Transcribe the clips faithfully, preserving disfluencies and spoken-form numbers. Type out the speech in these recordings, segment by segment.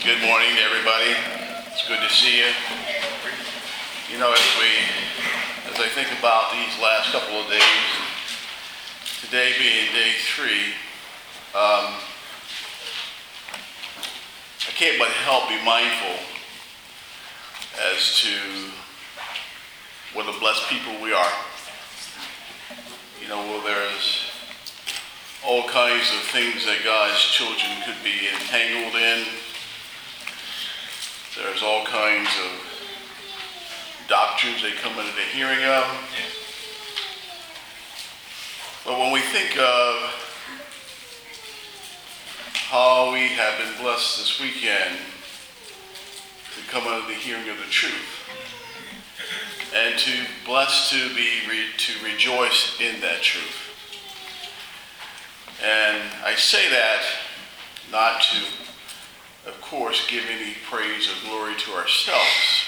Good morning to everybody. It's good to see you. You know, as we, as I think about these last couple of days, today being day three, um, I can't but help be mindful as to what a blessed people we are. You know, well, there's all kinds of things that God's children could be entangled in. There's all kinds of doctrines they come into the hearing of. But when we think of how we have been blessed this weekend to come under the hearing of the truth, and to blessed to be re, to rejoice in that truth. And I say that not to, of course, give any praise or glory to ourselves,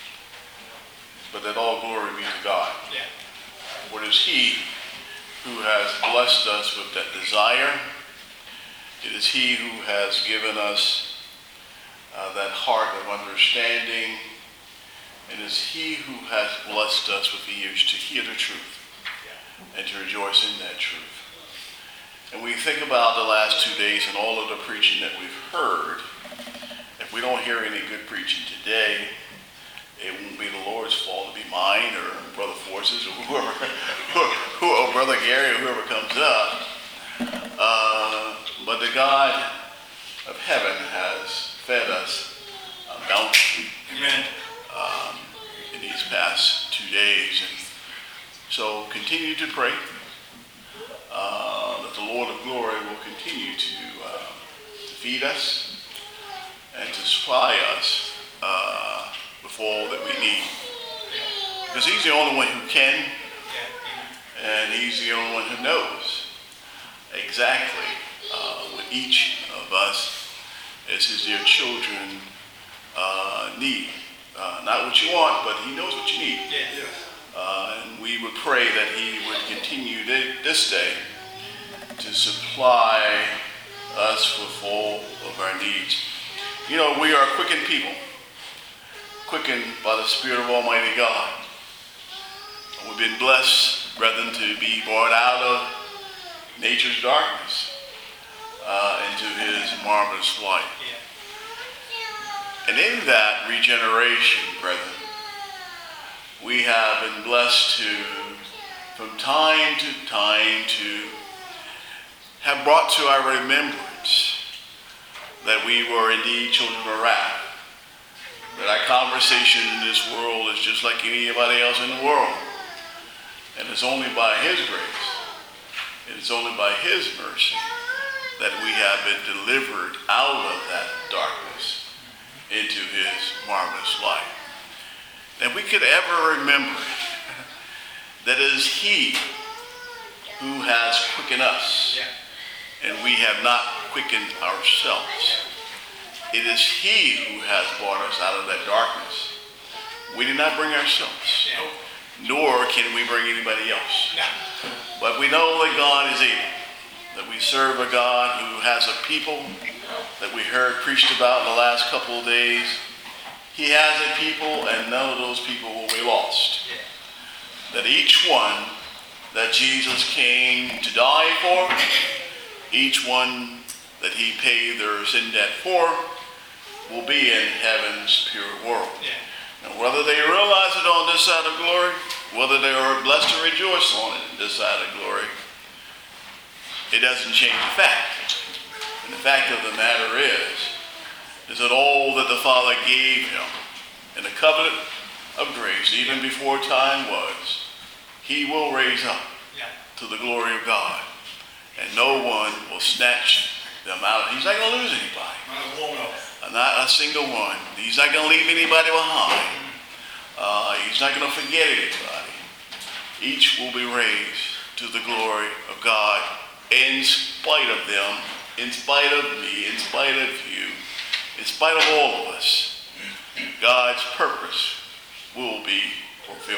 but that all glory be to God. Yeah. For it is He who has blessed us with that desire. It is He who has given us uh, that heart of understanding. It is He who has blessed us with the ears to hear the truth and to rejoice in that truth. And we think about the last two days and all of the preaching that we've heard. If we don't hear any good preaching today, it won't be the Lord's fault. It'll be mine or Brother Forces or whoever, who, or Brother Gary or whoever comes up. Uh, but the God of heaven has fed us a bounty. Amen. Um, in these past two days. And so continue to pray uh, that the Lord of glory will continue to, uh, to feed us and to supply us uh, with all that we need. Because He's the only one who can, and He's the only one who knows exactly uh, what each of us as His dear children uh, need. Uh, not what you want, but He knows what you need. Yeah. Uh, and we would pray that He would continue this day to supply us with all of our needs. You know, we are quickened people, quickened by the Spirit of Almighty God. And we've been blessed, brethren, to be brought out of nature's darkness uh, into His marvelous light. Yeah. And in that regeneration, brethren, we have been blessed to, from time to time, to have brought to our remembrance that we were indeed children of wrath. That our conversation in this world is just like anybody else in the world. And it's only by His grace, it's only by His mercy that we have been delivered out of that darkness into His marvelous light. And we could ever remember that it is He who has quickened us, and we have not quickened ourselves. It is He who has brought us out of that darkness. We did not bring ourselves, nor can we bring anybody else. But we know that God is able, that we serve a God who has a people that we heard preached about in the last couple of days. He has a people, and none of those people will be lost. That each one that Jesus came to die for, each one that He paid their sin debt for, will be in heaven's pure world. And whether they realize it on this side of glory, whether they are blessed to rejoice on it this side of glory, it doesn't change the fact. And the fact of the matter is, is that all that the Father gave Him in the covenant of grace, even before time was, He will raise up to the glory of God. And no one will snatch them out. He's not going to lose anybody. Not a single one. He's not going to leave anybody behind. Uh, he's not going to forget anybody. Each will be raised to the glory of God in spite of them, in spite of me, in spite of you, in spite of all of us. God's purpose will be fulfilled.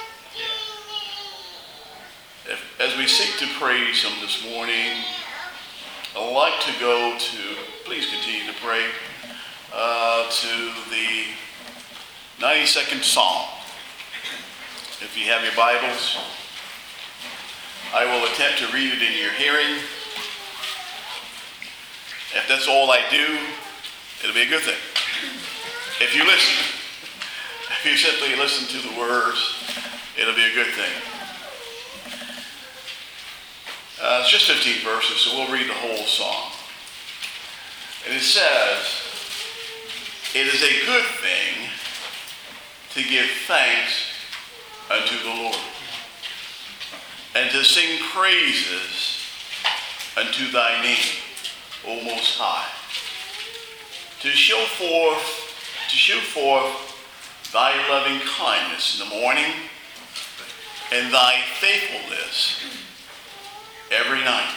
If, as we seek to praise Him this morning, I'd like to go to, please continue to pray, uh, uh, to the ninety-second Psalm. If you have your Bibles, I will attempt to read it in your hearing. If that's all I do, it'll be a good thing. If you listen, if you simply listen to the words, it'll be a good thing. Uh, it's just fifteen verses, so we'll read the whole song. And it says, "It is a good thing to give thanks unto the Lord, and to sing praises unto thy name, O Most High, to show forth, to show forth thy loving kindness in the morning, and thy faithfulness every night,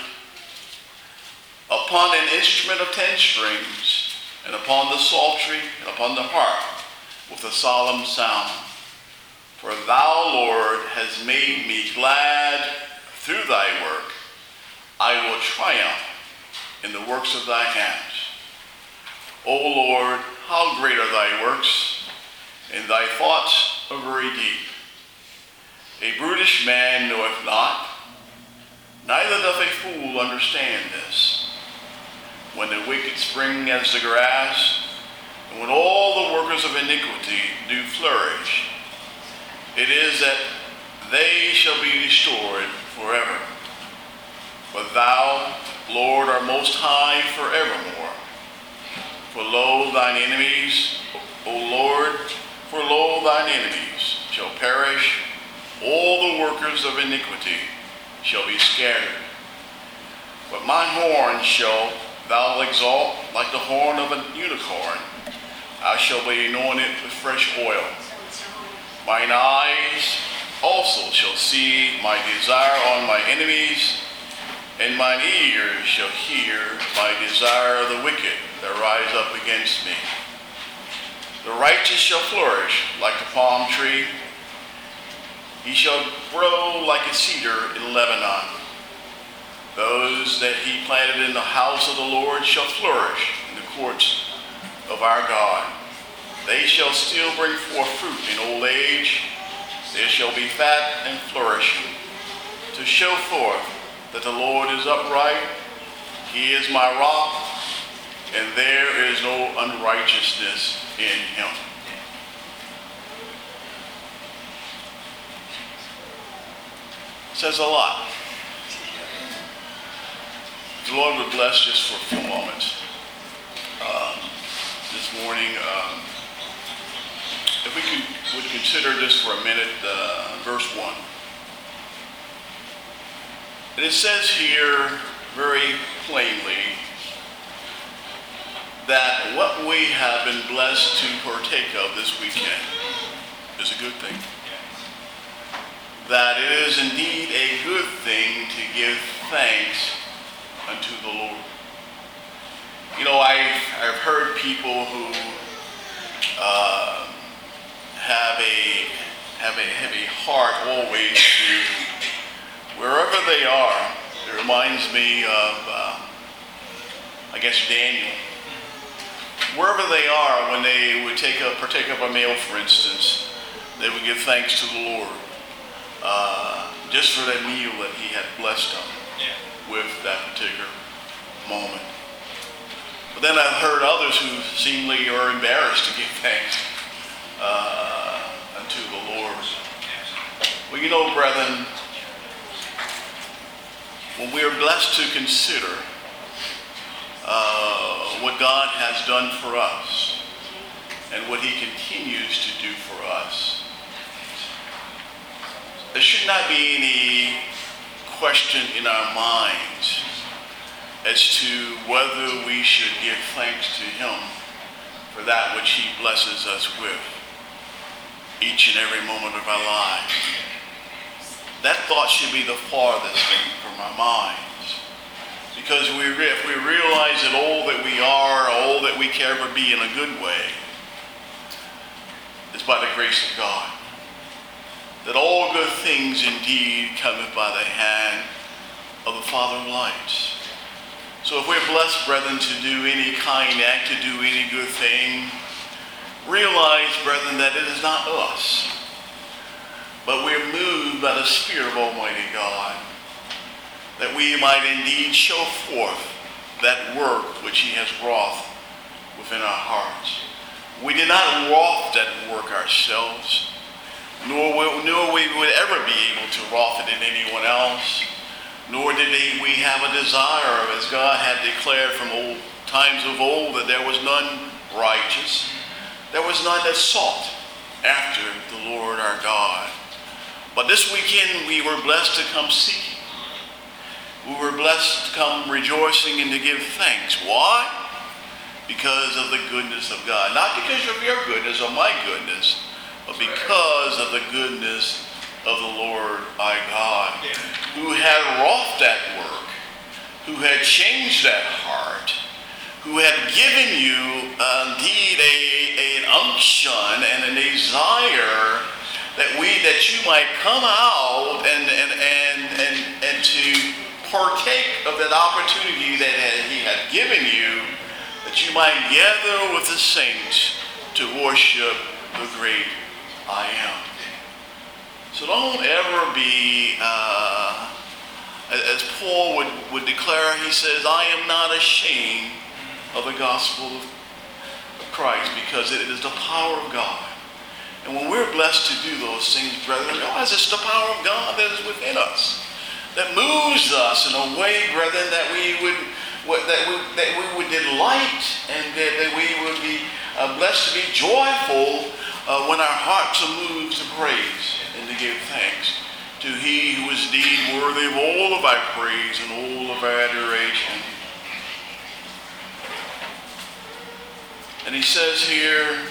upon an instrument of ten strings, and upon the psaltery, and upon the harp, with a solemn sound. For thou, Lord, hast made me glad through thy work. I will triumph in the works of thy hands. O Lord, how great are thy works, and thy thoughts are very deep. A brutish man knoweth not, neither doth a fool understand this. When the wicked spring as the grass, and when all the workers of iniquity do flourish, it is that they shall be destroyed forever. But thou, Lord, art most high forevermore. For lo, thine enemies, O Lord, for lo, thine enemies shall perish. All the workers of iniquity shall be scattered. But my horn shall thou exalt like the horn of an unicorn. I shall be anointed with fresh oil. Mine eyes also shall see my desire on my enemies, and mine ears shall hear my desire of the wicked that rise up against me. The righteous shall flourish like the palm tree. He shall grow like a cedar in Lebanon. Those that he planted in the house of the Lord shall flourish in the courts of our God. They shall still bring forth fruit in old age. They shall be fat and flourishing, to show forth that the Lord is upright. He is my rock, and there is no unrighteousness in him." Says a lot. The Lord would bless just for a few moments um, this morning. Um, if we could, would consider this for a minute, uh, verse one. And it says here very plainly that what we have been blessed to partake of this weekend is a good thing. That it is indeed a good thing to give thanks unto the Lord. You know, I've, I've heard people who uh, have a have a heavy heart always to wherever they are. It reminds me of, uh, I guess, Daniel. Wherever they are, when they would take a partake of a meal, for instance, they would give thanks to the Lord. Uh, just for that meal that he had blessed them yeah. with that particular moment. But then I've heard others who seemingly are embarrassed to give thanks uh, unto the Lord. Well, you know, brethren, when we are blessed to consider uh, what God has done for us and what he continues to do for us, there should not be any question in our minds as to whether we should give thanks to him for that which he blesses us with each and every moment of our lives. That thought should be the farthest thing from our minds. Because we, if we realize that all that we are, all that we can ever be in a good way, is by the grace of God. That all good things indeed cometh by the hand of the Father of lights. So if we're blessed, brethren, to do any kind act, to do any good thing, realize, brethren, that it is not us, but we're moved by the Spirit of Almighty God, that we might indeed show forth that work which he has wrought within our hearts. We did not wrought that work ourselves, nor will, nor we would ever be able to wrought it in anyone else, nor did we have a desire, as God had declared from old times of old, that there was none righteous, there was none that sought after the Lord our God. But this weekend we were blessed to come seeking. We were blessed to come rejoicing and to give thanks. Why? Because of the goodness of God. Not because of your goodness or my goodness, but because of the goodness of the Lord our God, who had wrought that work, who had changed that heart, who had given you uh, indeed a, a, an unction and a desire that we that you might come out and and and and, and to partake of that opportunity that he had given you, that you might gather with the saints to worship the great I am. So don't ever be, uh, as Paul would, would declare, he says, I am not ashamed of the gospel of Christ, because it is the power of God. And when we're blessed to do those things, brethren, realize it's the power of God that is within us, that moves us in a way, brethren, that we would that we, that we would delight, and that, that we would be uh, blessed to be joyful uh, when our hearts are moved to praise and to give thanks to he who is indeed worthy of all of our praise and all of our adoration. And he says here,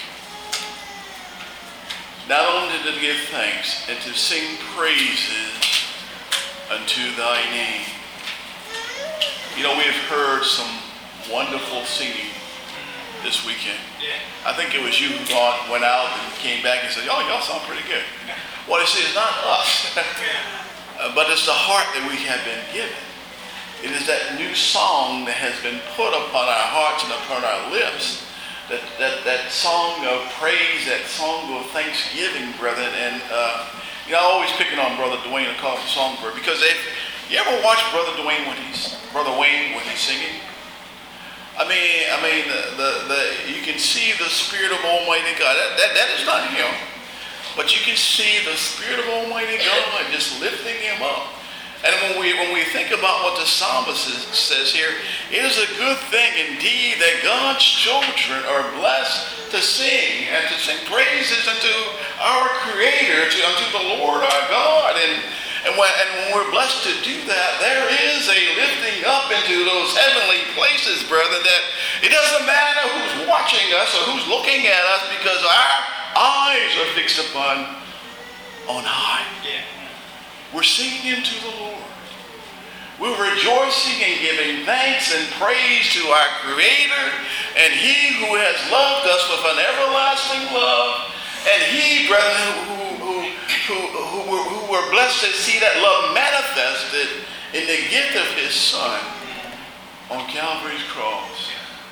not only to give thanks and to sing praises unto thy name. You know, we have heard some wonderful singing this weekend. Yeah. I think it was you who gone, went out and came back and said, oh, y'all sound pretty good. Yeah. Well, you see, it's not us, Yeah. uh, but it's the heart that we have been given. It is that new song that has been put upon our hearts and upon our lips, that that, that song of praise, that song of thanksgiving, brethren. And, uh, you know, I'm always picking on Brother Dwayne to call him songbird, because if you ever watch Brother Dwayne when he's Brother Wayne when he's singing, I mean, I mean, the, the, the you can see the Spirit of Almighty God. That, that that is not him, but you can see the Spirit of Almighty God just lifting him up. And when we when we think about what the psalmist says here, it is a good thing indeed that God's children are blessed to sing and to sing praises unto our Creator, to unto the Lord our God. And And when, and when we're blessed to do that, there is a lifting up into those heavenly places, brethren, that it doesn't matter who's watching us or who's looking at us, because our eyes are fixed upon on high. Yeah. We're singing into the Lord. We're rejoicing and giving thanks and praise to our Creator, and he who has loved us with an everlasting love, and he, brethren, who who who who were, who were blessed to see that love manifested in the gift of his Son on Calvary's cross,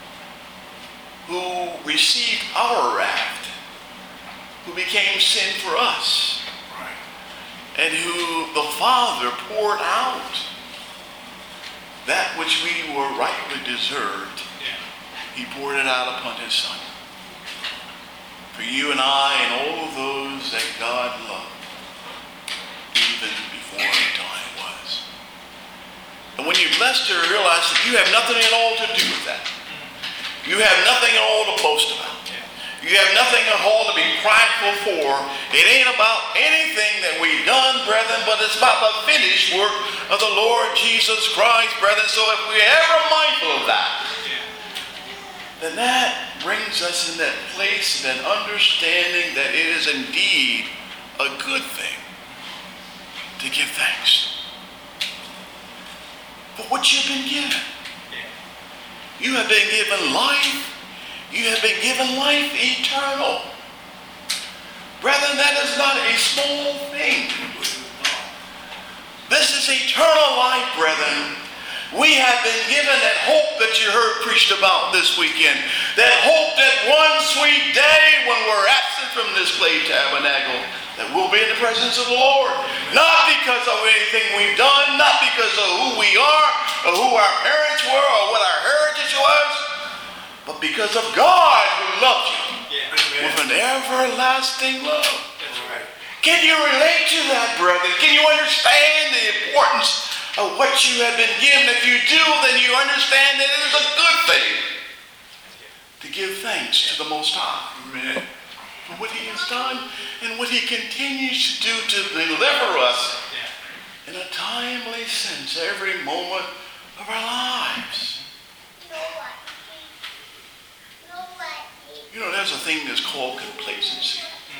who received our wrath, who became sin for us, and who the Father poured out that which we were rightly deserved. He poured it out upon his Son. For you and I and all of those that God loved, even before time was. And when you're blessed to realize that you have nothing at all to do with that. You have nothing at all to boast about. You have nothing at all to be prideful for. It ain't about anything that we've done, brethren, but it's about the finished work of the Lord Jesus Christ, brethren. So if we're ever mindful of that, then that brings us in that place of an understanding that it is indeed a good thing to give thanks for what you've been given. You have been given life. You have been given life eternal. Brethren, that is not a small thing. This is eternal life, brethren. We have been given that hope that you heard preached about this weekend. That hope that one sweet day this clay tabernacle that we'll be in the presence of the Lord. Not because of anything we've done, not because of who we are, or who our parents were, or what our heritage was, but because of God who loves you yeah. with an everlasting love. That's right. Can you relate to that, brother? Can you understand the importance of what you have been given? If you do, then you understand that it is a good thing to give thanks to the Most High. Amen. For what he has done and what he continues to do to deliver us yeah. in a timely sense every moment of our lives. You know, there's a thing that's called complacency.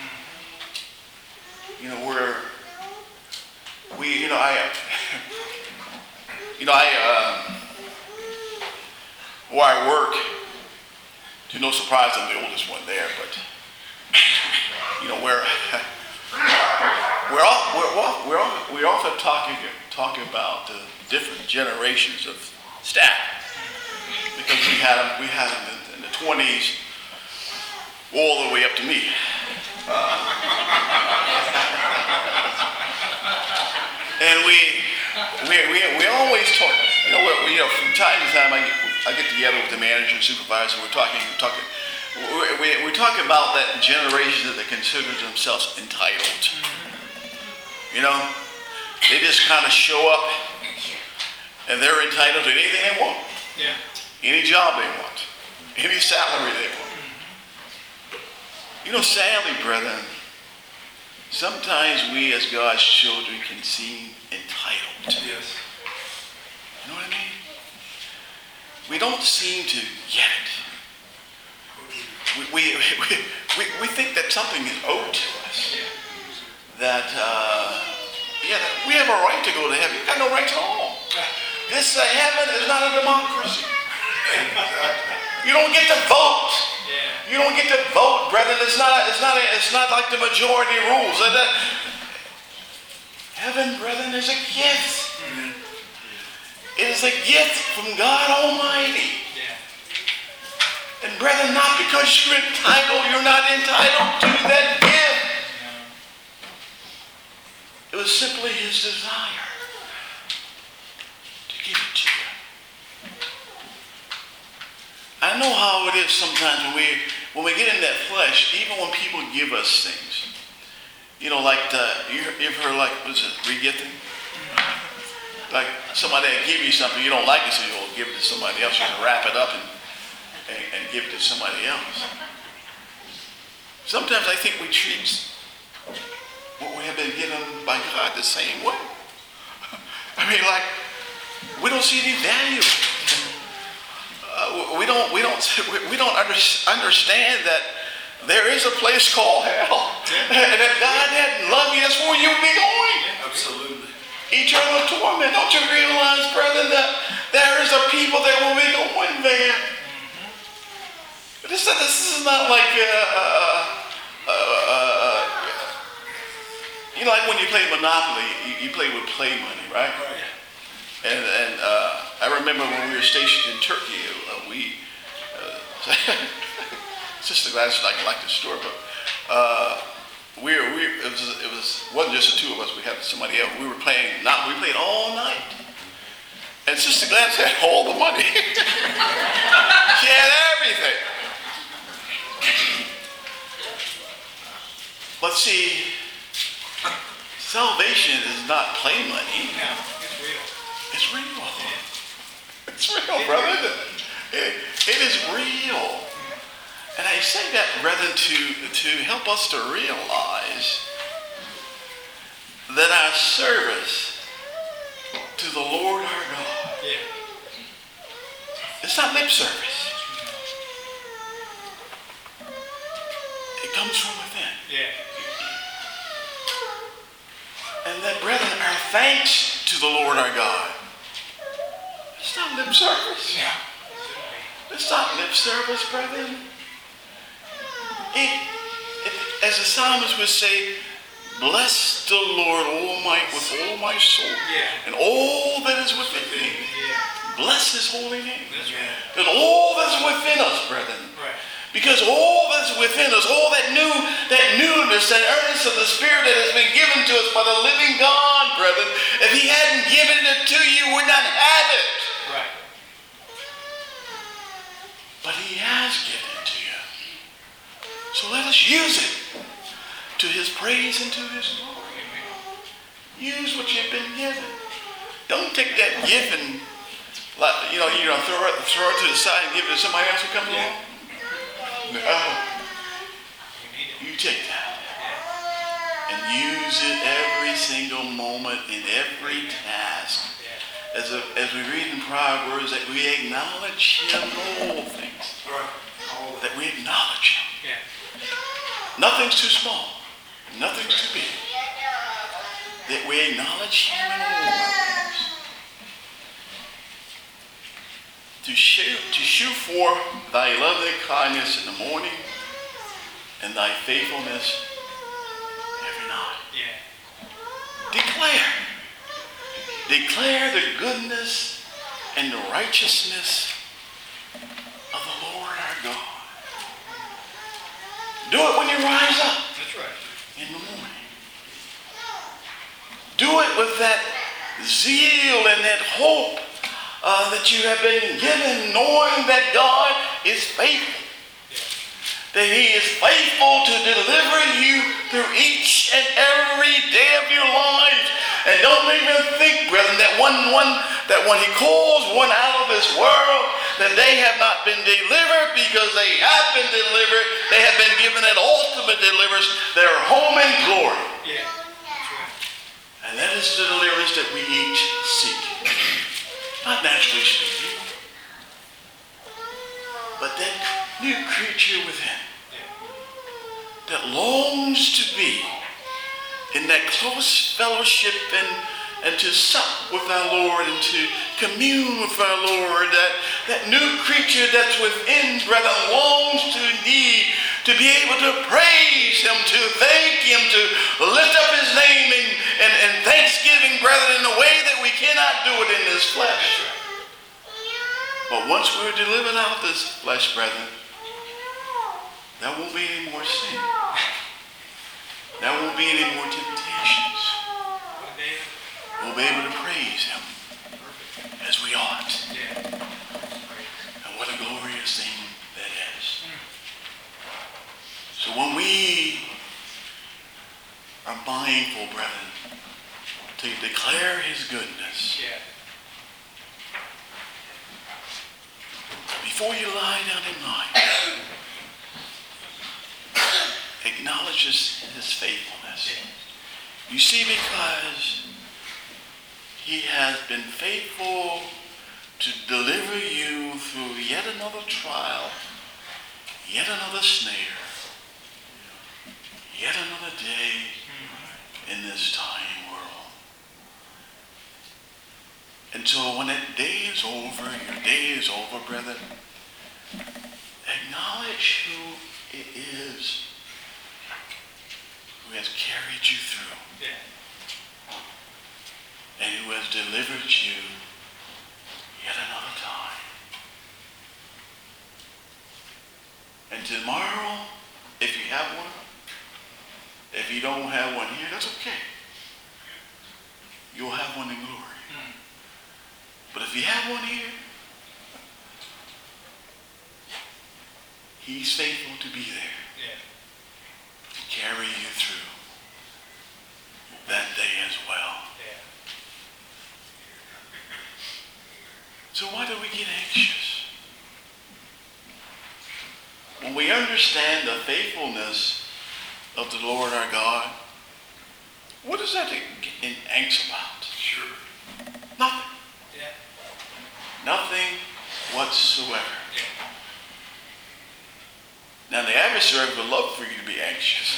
You know, where we, you know, I, you know, I, uh, where I work, to no surprise, I'm the oldest one there, but you know, we're we're all we're all, we're all, we're often talking talking about the different generations of staff because we had them we had them in, in the twenties all the way up to me. Uh, and we we we we always talk. You know, we, you know, from time to time I get I get together with the manager and supervisor. We're talking we're talking. We, we, we talk about that generation that consider themselves entitled. You know, they just kind of show up and they're entitled to anything they want. Yeah. Any job they want. Any salary they want. You know, sadly, brethren, sometimes we as God's children can seem entitled. Yes. You know what I mean? We don't seem to get it. We, we, we, we think that something is owed to us. That, uh, yeah, we have a right to go to heaven. You got no right at all. This uh, heaven is not a democracy. You don't get to vote. You don't get to vote, brethren. It's not, it's not, it's not like the majority rules. Heaven, brethren, is a gift. It is a gift from God Almighty. And brethren, not because you're entitled, you're not entitled to that gift. It was simply his desire to give it to you. I know how it is sometimes when we when we get in that flesh, even when people give us things. You know, like the, you, you've heard like, what is it, re-gifting? Like somebody that give you something, you don't like it, so you'll give it to somebody else. You can wrap it up and And, and give it to somebody else. Sometimes I think we treat what we have been given by God the same way. I mean, like we don't see any value. Uh, we don't. We don't. We don't under, understand that there is a place called hell, and that God hadn't loved you. That's where you'll be going. Absolutely. Eternal torment. Don't you realize, brethren, that there is a people that will be going there. This, this is not like, uh, uh, uh, uh, you know, like when you play Monopoly, you, you play with play money, right? Right. And, and uh, I remember when we were stationed in Turkey, uh, we, uh, Sister Gladys like like the story, but uh, we were, we it was it was wasn't just the two of us. We had somebody else. We were playing. Not we played all night, and Sister Gladys had all the money. She had everything. But see, salvation is not play money. No, it's real. It's real. It's real, brother. It, it is real. And I say that, brethren, to, to help us to realize that our service to the Lord our God, yeah. It's not lip service. It comes from within. Yeah. And that, brethren, our thanks to the Lord our God, it's not lip service. Yeah. It's not lip service, brethren. It, it, as the psalmist would say, bless the Lord, all my, with all my soul, yeah. and all that is within me. Yeah. Bless his holy name. That's right. And all that's within us, brethren. Right. Because all that is within us, all that new, that newness, that earnest of the Spirit that has been given to us by the living God, brethren, if he hadn't given it to you, we would not have it. Right. But he has given it to you. So let us use it to his praise and to his glory. Use what you've been given. Don't take that gift and, like, you know, you know, throw it, throw it to the side and give it to somebody else who comes along. No. You take that and use it every single moment in every task. As, a, as we read in Proverbs, that we acknowledge him in all things. Right. That we acknowledge him. Yeah. Nothing's too small. Nothing's too big. That we acknowledge him in all things. To shew, to shew forth thy loving kindness in the morning and thy faithfulness every night. Yeah. Declare. Declare the goodness and the righteousness of the Lord our God. Do it when you rise up That's right. in the morning. Do it with that zeal and that hope uh, that you have been given, knowing that God is faithful. That he is faithful to deliver you through each and every day of your life. And don't even think, brethren, that one, one, that when he calls one out of this world, that they have not been delivered, because they have been delivered. They have been given that ultimate deliverance, their home in glory. Yeah. That's right. And that is the deliverance that we each seek. Not naturally speaking, but that new creature within that longs to be in that close fellowship and, and to sup with our Lord and to commune with our Lord. That, that new creature that's within, brethren, longs to need to be able to praise him, to thank him, to lift up his name in, in, in thanksgiving, brethren, in a way that we cannot do it in this flesh. But once we're delivered out of this flesh, brethren, there won't be any more sin. There won't be any more temptations. We'll be able to praise him as we ought. And what a glorious thing that is. So when we are mindful, brethren, to declare his goodness, before you lie down at night, acknowledges his faithfulness. You see, because he has been faithful to deliver you through yet another trial, yet another snare, yet another day in this dying world. Until when that day is over, your day is over, brethren, acknowledge who it is who has carried you through. Yeah. And who has delivered you yet another time. And tomorrow, if you have one, if you don't have one here, that's okay. You'll have one in glory. Mm. But if you have one here, he's faithful to be there. Yeah. To carry you through that day as well. Yeah. So why do we get anxious? When we understand the faithfulness of the Lord our God, what is that to get angst about? Sure. Nothing. Yeah. Nothing whatsoever. Yeah. Now the adversary would love for you to be anxious.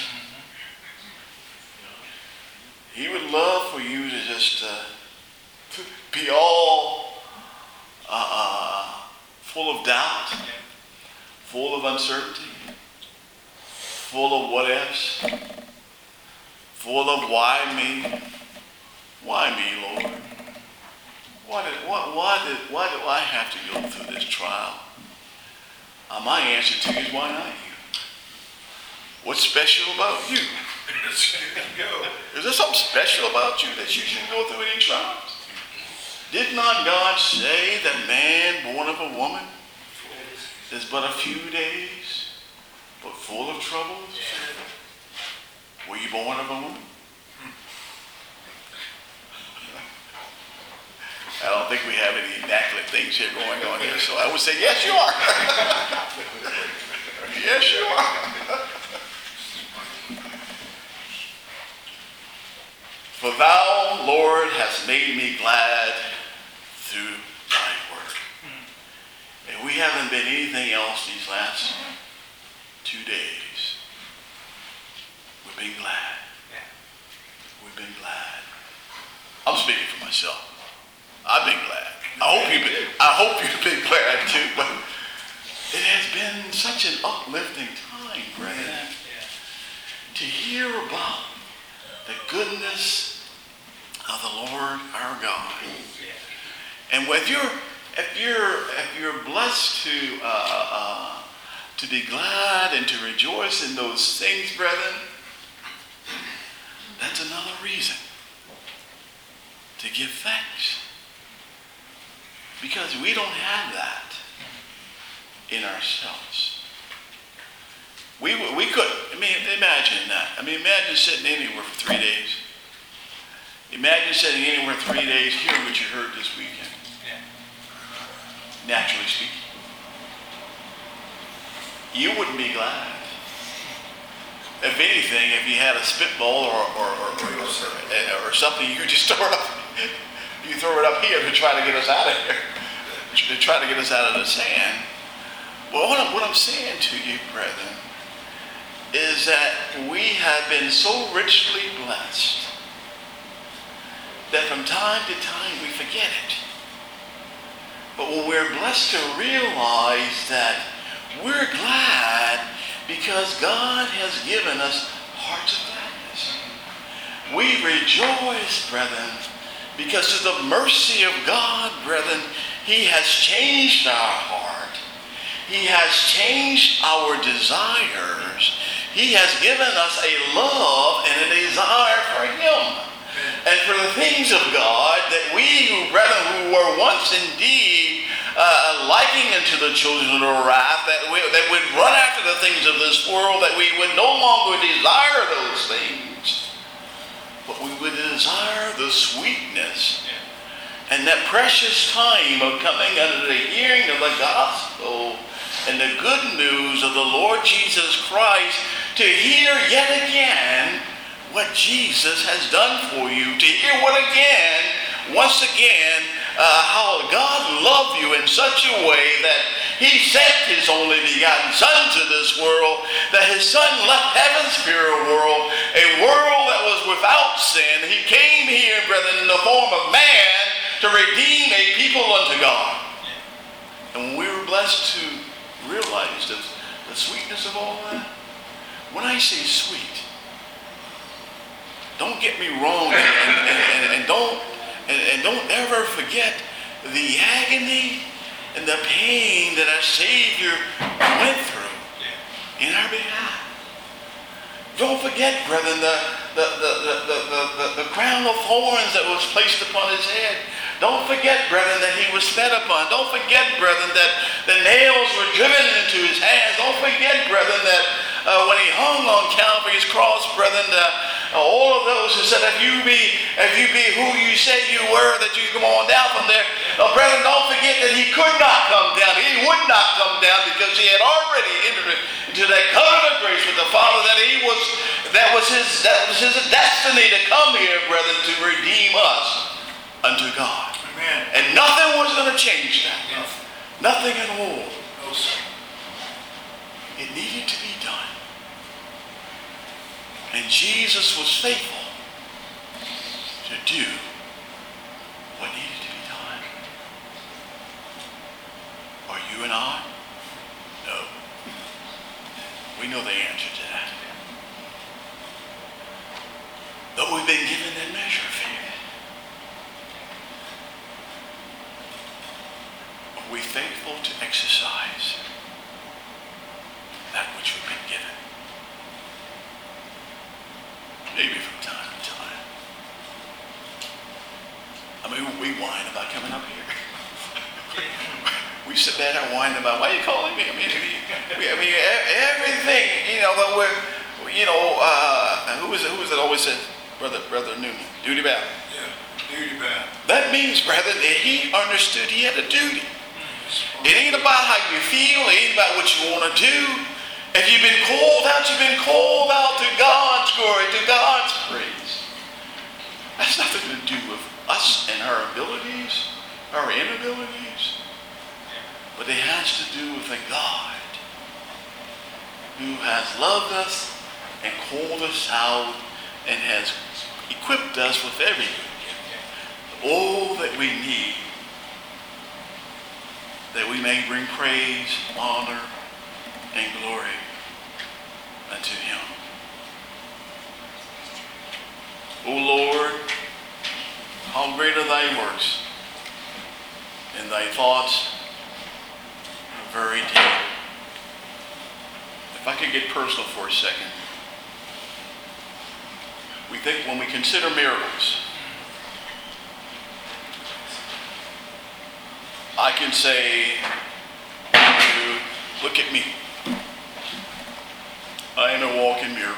He would love for you to just uh, be all uh, uh, full of doubt, Yeah. full of uncertainty, full of what ifs, full of why me, why me, Lord? Why did, why, why, did, why do I have to go through this trial? Uh, my answer to you is, why not you? What's special about you? Go. Is there something special about you that you should go through any trials? Did not God say that man born of a woman is but a few days, but full of troubles? Were you born of a woman? I don't think we have any immaculate things here going on here, so I would say, yes, you are. Yes, you are. For thou, Lord, hast made me glad through thy word. And we haven't been anything else these last two days. We've been glad. We've been glad. I'm speaking for myself. I've been glad. I hope you've been, I hope you've been glad too, but it has been such an uplifting time, brethren, to hear about the goodness of the Lord our God. And if you're if you're if you're blessed to uh, uh, to be glad and to rejoice in those things, brethren, that's another reason to give thanks. Because we don't have that in ourselves. We we could, I mean, imagine that. I mean, imagine sitting anywhere for three days. Imagine sitting anywhere three days, hearing what you heard this weekend. Naturally speaking. You wouldn't be glad. If anything, if you had a spitball or or, or, or, or something, you could just throw it up. You throw it up here to try to get us out of here. To try to get us out of the sand. Well, what I'm, what I'm saying to you, brethren, is that we have been so richly blessed that from time to time we forget it. But when we're blessed to realize that we're glad because God has given us hearts of gladness. We rejoice, brethren, because of the mercy of God, brethren, He has changed our heart. He has changed our desires. He has given us a love and a desire for Him and for the things of God, that we, who, brethren, who were once indeed uh, liking unto the children of wrath, that we that would run after the things of this world, that we would no longer desire those things, but we would desire the sweetness and that precious time of coming under the hearing of the gospel and the good news of the Lord Jesus Christ, to hear yet again what Jesus has done for you, to hear what again, once again, uh, how God loved you in such a way that He sent His only begotten Son to this world, that His Son left heaven's pure world, a world that was without sin. He came here, brethren, in the form of man to redeem a people unto God. And when we were blessed to realize the, the sweetness of all that, when I say sweet, don't get me wrong, and, and, and, and don't and, and don't ever forget the agony and the pain that our Savior went through in our behalf. Don't forget, brethren, the the, the, the, the, the, the crown of thorns that was placed upon His head. Don't forget, brethren, that He was fed upon. Don't forget, brethren, that the nails were driven into His hands. Don't forget, brethren, that uh, when He hung on Calvary's cross, brethren, uh, all of those who said, if you be if you be who you say you were, that you come on down from there. Uh, brethren, don't forget that He could not come down. He would not come down because He had already entered into that covenant of grace with the Father, that He was that was His that was His destiny to come here, brethren, to redeem us unto God. Amen. And nothing was going to change that. Yes. Nothing at all. No, sir. It needed to be done. And Jesus was faithful to do what needed to be done. Are you and I? No. We know the answer to that. But we've been given that measure of faith. Are we faithful to exercise that which we've been given? maybe from time to time. I mean, we whine about coming up here. We sit there and whine about, why are you calling me? I mean, we, I mean, e- everything, you know, but we're, you know, uh, who is it, who is it always said, Brother, Brother Newman, duty bound. Yeah, duty bound. That means, brother, that he understood he had a duty. It ain't about how you feel, it ain't about what you want to do. If you've been called out, you've been called out to God's glory, to God's praise. That's nothing to do with us and our abilities, our inabilities. But it has to do with a God who has loved us and called us out and has equipped us with every good gift. All that we need, that we may bring praise, honor, and glory unto him. O Lord, how great are thy works, and thy thoughts are very deep. If I could get personal for a second. We think when we consider miracles, I can say, look at me. I am a walking miracle.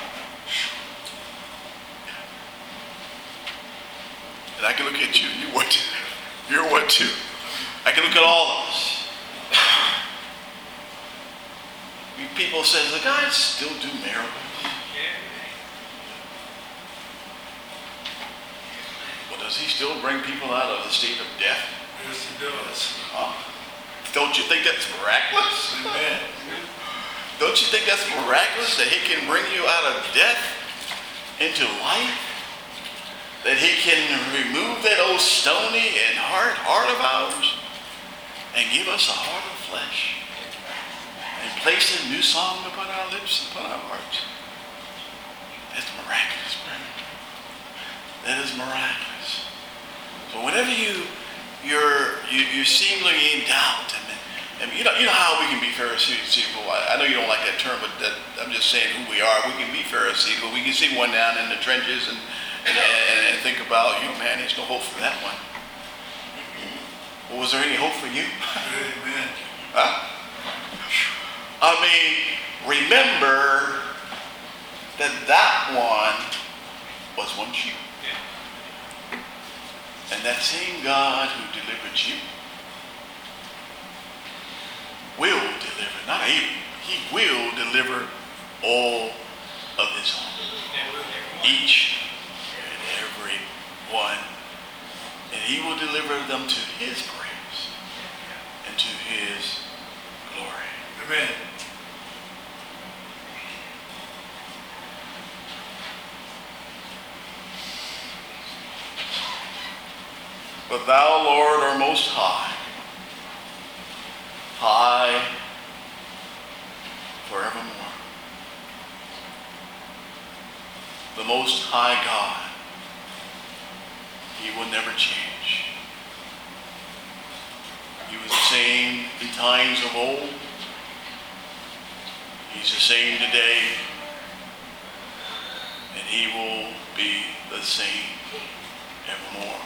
And I can look at you. You what? You're what too? I can look at all of us. People say, does the God still do miracles? Well, does he still bring people out of the state of death? Yes, he does. Huh? Don't you think that's miraculous? Amen. Don't you think that's miraculous that he can bring you out of death into life? That he can remove that old stony and hard heart of ours and give us a heart of flesh and place a new song upon our lips and upon our hearts? That's miraculous, brother. That is miraculous. So whenever you you're you you seemingly in doubt, and, and you know you know how we can be Pharisaical. I, I know you don't like that term, but that, I'm just saying who we are. We can be Pharisaical. We can see one down in the trenches and and, and, and think about, you know, man, there's no hope for that one. Well, was there any hope for you? Amen. Huh? I mean, remember that that one was once you. And that same God who delivered you will deliver, not able, he will deliver all of his own. Each and every one. And he will deliver them to his praise and to his glory. Amen. But thou, Lord, art most high, high forevermore. The most high God, he will never change. He was the same in times of old. He's the same today. And he will be the same evermore.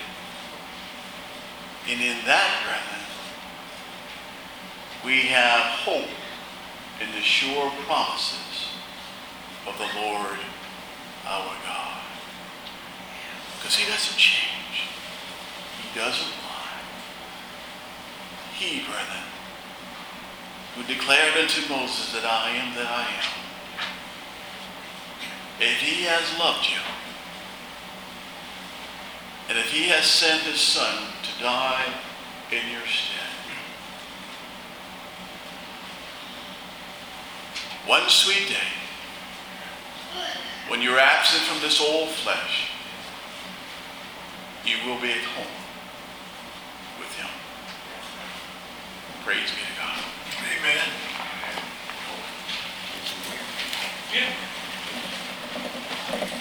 And in that, brethren, we have hope in the sure promises of the Lord our God. Because he doesn't change. He doesn't lie. He, brethren, who declared unto Moses that I am that I am, if he has loved you, and if he has sent his son to die in your stead, one sweet day, when you're absent from this old flesh, you will be at home with him. Praise be to God. Amen. Yeah.